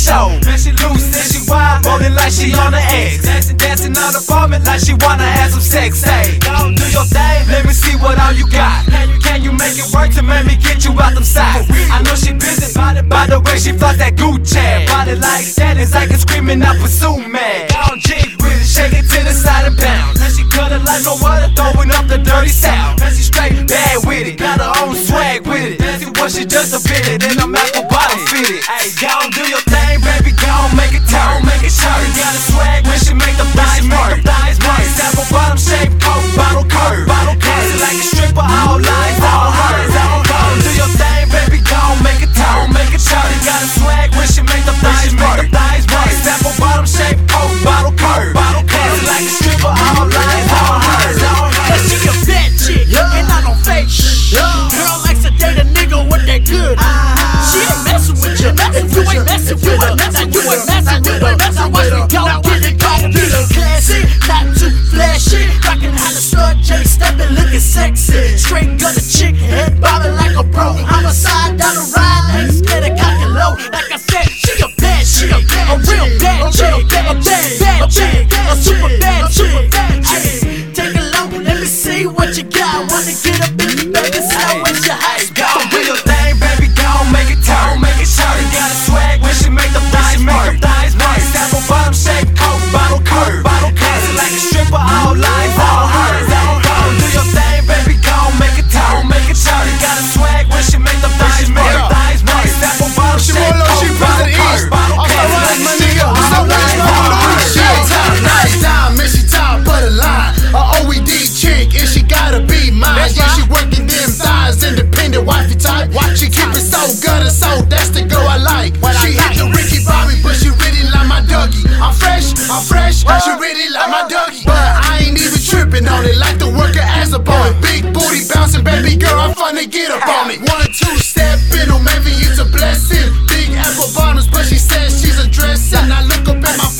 show. Man, she loose and she wild, rolling like she on the X. Dancing on the apartment like she wanna have some sex. Say, go do your thing, let me see what all you got. Can you make it work to make me get you out them sides? I know she busy by the way she floss that Gucci. Body like that is like a screaming out pursue man. Down jig with it, shake it to the side and bounce. And she cut it like no other, throwing up the dirty sound. And she straight bad with it, got her own swag with it. Dancing what she just a bit it, and I'm apple bottom fitted. Hey, go on do your thing, baby, go on make it turn, make it shout. She got a swag when she make the thighs work. Apple bottom shape, coke bottle curve. Dancing like a stripper, all lies, all hers. Go on do your thing, baby, go on make it turn, make it shout. She got a swag when she make the thighs work. Apple bottom shape, coke bottle curve. Dancing like a stripper, all lies, all hers. But she a bad chick, and I don't fake shit. Girl likes to date a nigga with that good. She ain't messing with you, if you ain't messing with her. Now you ain't messing with her. Now watch me go get it, classy, not too flashy. Rockin' how the slut J steppin', looking sexy. Straight gutter chick, head bobbing like a pro. Homicide down the ride, ain't scared of cock and low. Like I said, she a bad chick, a real bad chick, a bad chick, a super bad chick. Take it low, let me see what you got. Wanna get up in the baby, so where's your house? Go do your thing, baby, go on make it turn, make it shout. She got a swag when she make the thighs work. Apple bottom shape, coke bottle curve. Dancing like a stripper, all lies, all hers. Go on do your thing, baby, go on make it turn, make it shout. She got a swag when she make the thighs work. Apple bottom shape, coke bottle curve. Dancing like a stripper, all lies, all hers. Nice time, and she top of the line. A OED chick, and she gotta be mine. Yeah, she working them thighs, independent wifey type. She keep it so gutter, so that's the girl I like. She hit the Ricky Bobby, but she really like my Dougie. I'm fresh, she really like my Dougie. But I ain't even tripping on it, like the worker as a boy. Big booty bouncing, baby girl, I'm finna get up on it. 1-2 step in, or maybe it's a blessing. Big apple bottoms, but she says she's a dressing. I look up at my